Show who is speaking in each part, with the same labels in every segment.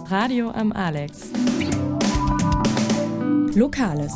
Speaker 1: Radio am Alex. Lokales.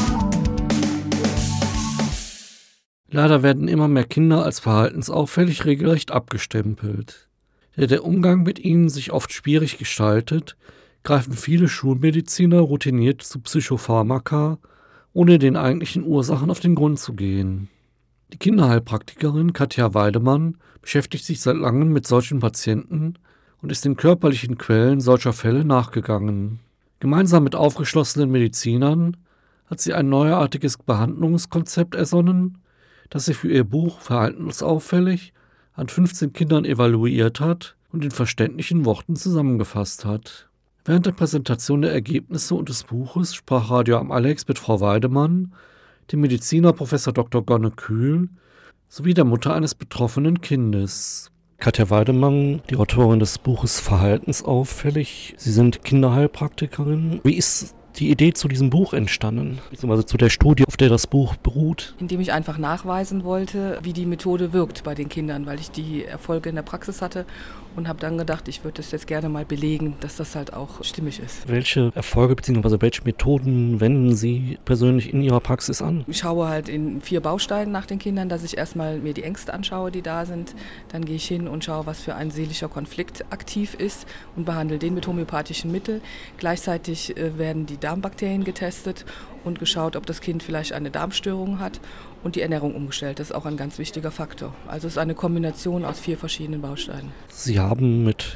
Speaker 2: Leider werden immer mehr Kinder als verhaltensauffällig regelrecht abgestempelt. Da der Umgang mit ihnen sich oft schwierig gestaltet, greifen viele Schulmediziner routiniert zu Psychopharmaka, ohne den eigentlichen Ursachen auf den Grund zu gehen. Die Kinderheilpraktikerin Katja Weidemann beschäftigt sich seit langem mit solchen Patienten und ist den körperlichen Quellen solcher Fälle nachgegangen. Gemeinsam mit aufgeschlossenen Medizinern hat sie ein neuartiges Behandlungskonzept ersonnen, das sie für ihr Buch Verhaltensauffällig an 15 Kindern evaluiert hat und in verständlichen Worten zusammengefasst hat. Während der Präsentation der Ergebnisse und des Buches sprach Radio am Alex mit Frau Weidemann, dem Mediziner Prof. Dr. Gonne Kühl sowie der Mutter eines betroffenen Kindes. Katja Weidemann, die Autorin des Buches Verhaltensauffällig. Sie sind Kinderheilpraktikerin. Wie ist die Idee zu diesem Buch entstanden, beziehungsweise zu der Studie, auf der das Buch beruht?
Speaker 3: Indem ich einfach nachweisen wollte, wie die Methode wirkt bei den Kindern, weil ich die Erfolge in der Praxis hatte und habe dann gedacht, ich würde das jetzt gerne mal belegen, dass das halt auch stimmig ist.
Speaker 2: Welche Erfolge bzw. welche Methoden wenden Sie persönlich in Ihrer Praxis an?
Speaker 3: Ich schaue halt in 4 Bausteinen nach den Kindern, dass ich erstmal mir die Ängste anschaue, die da sind. Dann gehe ich hin und schaue, was für ein seelischer Konflikt aktiv ist und behandle den mit homöopathischen Mitteln. Gleichzeitig werden die Darmbakterien getestet und geschaut, ob das Kind vielleicht eine Darmstörung hat und die Ernährung umgestellt. Das ist auch ein ganz wichtiger Faktor. Also es ist eine Kombination aus 4 verschiedenen Bausteinen.
Speaker 2: Sie haben mit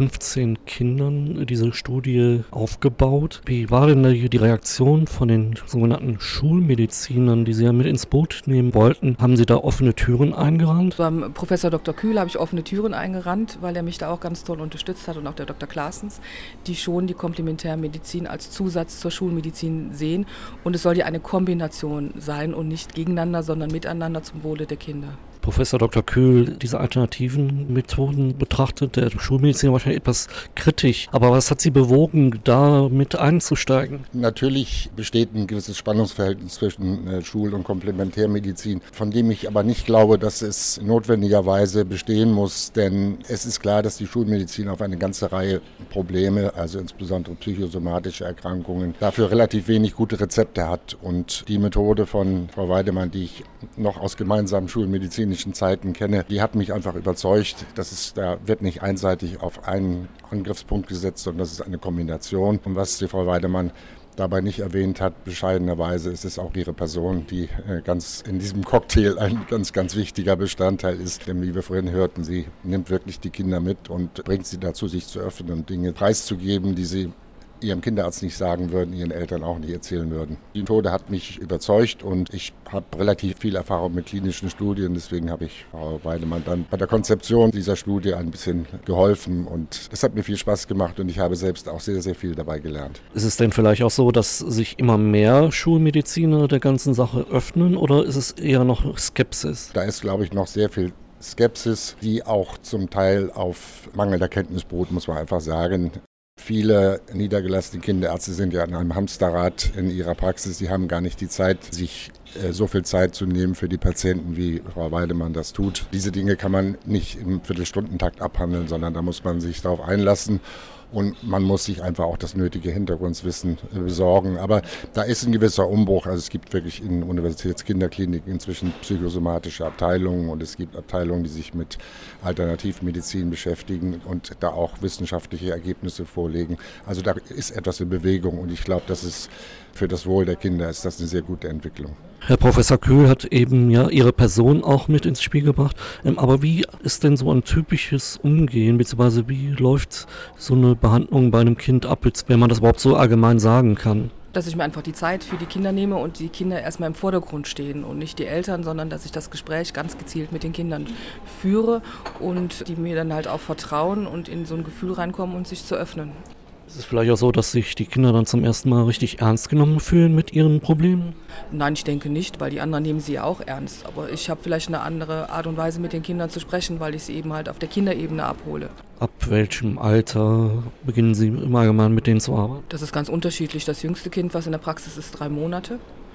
Speaker 2: 15 Kindern diese Studie aufgebaut. Wie war denn die Reaktion von den sogenannten Schulmedizinern, die Sie ja mit ins Boot nehmen wollten? Haben Sie da offene Türen eingerannt?
Speaker 3: Beim Professor Dr. Kühl habe ich offene Türen eingerannt, weil er mich da auch ganz toll unterstützt hat und auch der Dr. Klaasens, die schon die Komplementärmedizin als Zusatz zur Schulmedizin sehen. Und es soll ja eine Kombination sein und nicht gegeneinander, sondern miteinander zum Wohle der Kinder.
Speaker 2: Professor Dr. Kühl, diese alternativen Methoden betrachtet der Schulmediziner wahrscheinlich etwas kritisch. Aber was hat Sie bewogen, da mit einzusteigen?
Speaker 4: Natürlich besteht ein gewisses Spannungsverhältnis zwischen Schul- und Komplementärmedizin, von dem ich aber nicht glaube, dass es notwendigerweise bestehen muss. Denn es ist klar, dass die Schulmedizin auf eine ganze Reihe Probleme, also insbesondere psychosomatische Erkrankungen, dafür relativ wenig gute Rezepte hat. Und die Methode von Frau Weidemann, die ich noch aus gemeinsamen schulmedizinischen Zeiten kenne, die hat mich einfach überzeugt, da wird nicht einseitig auf einen Angriffspunkt gesetzt, sondern das ist eine Kombination. Und was die Frau Weidemann dabei nicht erwähnt hat, bescheidenerweise, ist es auch ihre Person, die ganz in diesem Cocktail ein ganz, ganz wichtiger Bestandteil ist. Denn wie wir vorhin hörten, sie nimmt wirklich die Kinder mit und bringt sie dazu, sich zu öffnen und Dinge preiszugeben, die sie ihrem Kinderarzt nicht sagen würden, ihren Eltern auch nicht erzählen würden. Die Methode hat mich überzeugt und ich habe relativ viel Erfahrung mit klinischen Studien, deswegen habe ich Frau Weidemann dann bei der Konzeption dieser Studie ein bisschen geholfen und es hat mir viel Spaß gemacht und ich habe selbst auch sehr, sehr viel dabei gelernt.
Speaker 2: Ist es denn vielleicht auch so, dass sich immer mehr Schulmediziner der ganzen Sache öffnen oder ist es eher noch Skepsis?
Speaker 4: Da ist, glaube ich, noch sehr viel Skepsis, die auch zum Teil auf mangelnder Kenntnis beruht, muss man einfach sagen. Viele niedergelassene Kinderärzte sind ja in einem Hamsterrad in ihrer Praxis. Sie haben gar nicht die Zeit, sich so viel Zeit zu nehmen für die Patienten, wie Frau Weidemann das tut. Diese Dinge kann man nicht im Viertelstundentakt abhandeln, sondern da muss man sich darauf einlassen. Und man muss sich einfach auch das nötige Hintergrundwissen besorgen. Aber da ist ein gewisser Umbruch. Also es gibt wirklich in Universitätskinderkliniken inzwischen psychosomatische Abteilungen und es gibt Abteilungen, die sich mit Alternativmedizin beschäftigen und da auch wissenschaftliche Ergebnisse vorlegen. Also da ist etwas in Bewegung und ich glaube, das ist für das Wohl der Kinder ist das eine sehr gute Entwicklung.
Speaker 2: Herr Professor Kühl hat eben ja Ihre Person auch mit ins Spiel gebracht. Aber wie ist denn so ein typisches Umgehen, beziehungsweise wie läuft so eine Behandlung bei einem Kind ab, wenn man das überhaupt so allgemein sagen kann?
Speaker 3: Dass ich mir einfach die Zeit für die Kinder nehme und die Kinder erstmal im Vordergrund stehen und nicht die Eltern, sondern dass ich das Gespräch ganz gezielt mit den Kindern führe und die mir dann halt auch vertrauen und in so ein Gefühl reinkommen und sich zu öffnen.
Speaker 2: Ist es vielleicht auch so, dass sich die Kinder dann zum ersten Mal richtig ernst genommen fühlen mit ihren Problemen?
Speaker 3: Nein, ich denke nicht, weil die anderen nehmen sie ja auch ernst. Aber ich habe vielleicht eine andere Art und Weise, mit den Kindern zu sprechen, weil ich sie eben halt auf der Kinderebene abhole.
Speaker 2: Ab welchem Alter beginnen Sie im Allgemeinen mit denen zu arbeiten?
Speaker 3: Das ist ganz unterschiedlich. Das jüngste Kind, was in der Praxis ist, 3 Monate.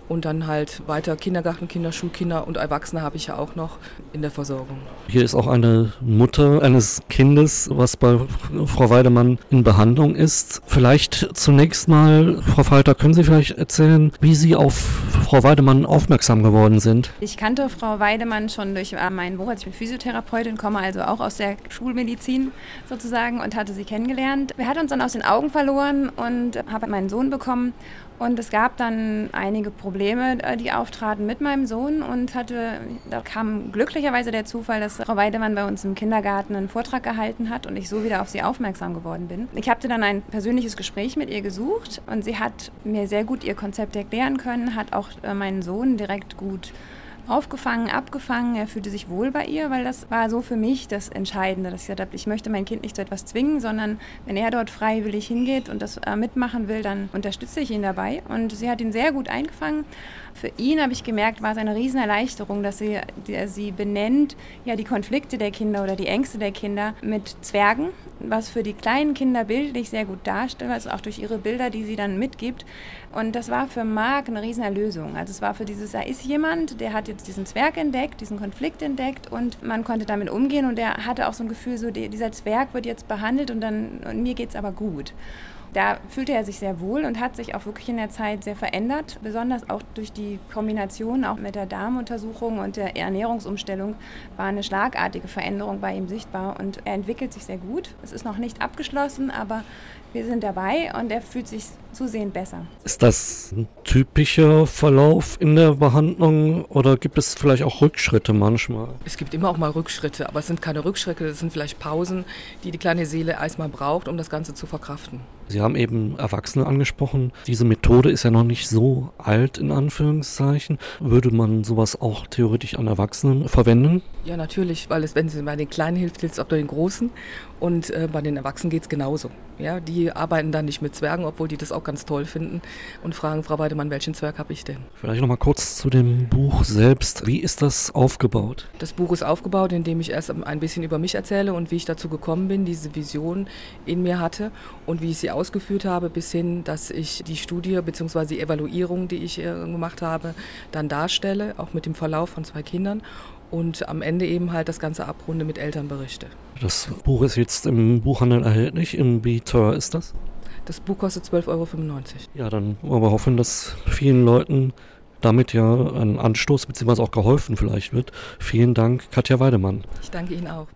Speaker 3: und dann halt weiter Kindergarten, Kinder, Schulkinder und Erwachsene habe ich ja auch noch in der Versorgung.
Speaker 2: Hier ist auch eine Mutter eines Kindes, was bei Frau Weidemann in Behandlung ist. Vielleicht zunächst mal, Frau Falter, können Sie vielleicht erzählen, wie Sie auf Frau Weidemann aufmerksam geworden sind?
Speaker 5: Ich kannte Frau Weidemann schon durch meinen Beruf. Ich bin Physiotherapeutin, komme also auch aus der Schulmedizin sozusagen und hatte sie kennengelernt. Wir hatten uns dann aus den Augen verloren und habe meinen Sohn bekommen. Und es gab dann einige Probleme, die auftraten mit meinem Sohn und da kam glücklicherweise der Zufall, dass Frau Weidemann bei uns im Kindergarten einen Vortrag gehalten hat und ich so wieder auf sie aufmerksam geworden bin. Ich habe dann ein persönliches Gespräch mit ihr gesucht und sie hat mir sehr gut ihr Konzept erklären können, hat auch meinen Sohn direkt gut aufgefangen, abgefangen. Er fühlte sich wohl bei ihr, weil das war so für mich das Entscheidende, dass ich gesagt habe, ich möchte mein Kind nicht zu etwas zwingen, sondern wenn er dort freiwillig hingeht und das mitmachen will, dann unterstütze ich ihn dabei. Und sie hat ihn sehr gut eingefangen. Für ihn, habe ich gemerkt, war es eine Riesenerleichterung, dass sie benennt, ja, die Konflikte der Kinder oder die Ängste der Kinder mit Zwergen, was für die kleinen Kinder bildlich sehr gut darstellt, also auch durch ihre Bilder, die sie dann mitgibt. Und das war für Marc eine Riesenerlösung. Also es war für da ist jemand, der hat jetzt diesen Zwerg entdeckt, diesen Konflikt entdeckt und man konnte damit umgehen und er hatte auch so ein Gefühl, so dieser Zwerg wird jetzt behandelt und mir geht's aber gut. Da fühlte er sich sehr wohl und hat sich auch wirklich in der Zeit sehr verändert, besonders auch durch die Kombination auch mit der Darmuntersuchung und der Ernährungsumstellung war eine schlagartige Veränderung bei ihm sichtbar und er entwickelt sich sehr gut. Es ist noch nicht abgeschlossen, aber wir sind dabei und er fühlt sich zusehends besser.
Speaker 2: Ist das ein typischer Verlauf in der Behandlung oder gibt es vielleicht auch Rückschritte manchmal?
Speaker 3: Es gibt immer auch mal Rückschritte, aber es sind keine Rückschritte, es sind vielleicht Pausen, die die kleine Seele erstmal braucht, um das Ganze zu verkraften.
Speaker 2: Sie haben eben Erwachsene angesprochen. Diese Methode ist ja noch nicht so alt, in Anführungszeichen. Würde man sowas auch theoretisch an Erwachsenen verwenden?
Speaker 3: Ja, natürlich, weil wenn es bei den Kleinen hilft, hilft es auch bei den Großen. Und bei den Erwachsenen geht es genauso. Ja, die arbeiten dann nicht mit Zwergen, obwohl die das auch ganz toll finden und fragen, Frau Weidemann, welchen Zwerg habe ich denn?
Speaker 2: Vielleicht noch mal kurz zu dem Buch selbst. Wie ist das aufgebaut?
Speaker 3: Das Buch ist aufgebaut, indem ich erst ein bisschen über mich erzähle und wie ich dazu gekommen bin, diese Vision in mir hatte und wie ich sie ausgeführt habe, bis hin, dass ich die Studie bzw. die Evaluierung, die ich gemacht habe, dann darstelle, auch mit dem Verlauf von 2 Kindern. Und am Ende eben halt das Ganze abrunde mit Elternberichte.
Speaker 2: Das Buch ist jetzt im Buchhandel erhältlich. Wie teuer ist das?
Speaker 3: Das Buch kostet 12,95 €.
Speaker 2: Ja, dann wollen wir hoffen, dass vielen Leuten damit ja ein Anstoß bzw. auch geholfen vielleicht wird. Vielen Dank, Katja Weidemann.
Speaker 3: Ich danke Ihnen auch.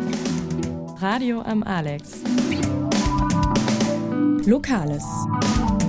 Speaker 1: Radio am Alex. Lokales.